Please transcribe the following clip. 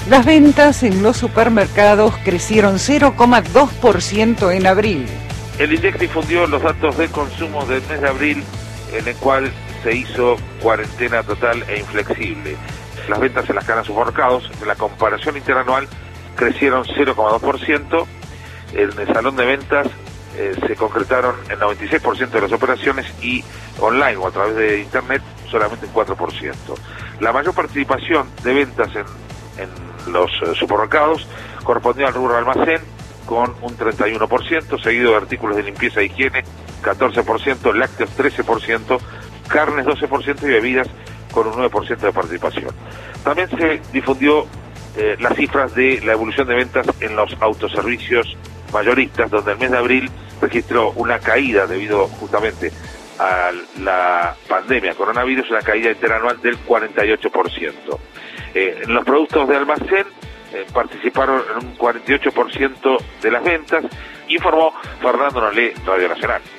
Las ventas en los supermercados crecieron 0,2% en abril. El INDEC difundió los datos de consumo del mes de abril, en el cual se hizo cuarentena total e inflexible. Las ventas en las cadenas de supermercados, en la comparación interanual, crecieron 0,2%. En el salón de ventas se concretaron el 96% de las operaciones y online o a través de internet solamente un 4%. La mayor participación de ventas en los supermercados correspondió al rubro almacén con un 31%, seguido de artículos de limpieza e higiene 14%, lácteos 13%, carnes 12% y bebidas con un 9% de participación. También se difundió las cifras de la evolución de ventas en los autoservicios mayoristas, donde el mes de abril registró una caída debido justamente a la pandemia coronavirus, una caída interanual del 48%. En los productos de almacén participaron en un 48% de las ventas, informó Fernando Nolé, Radio Nacional.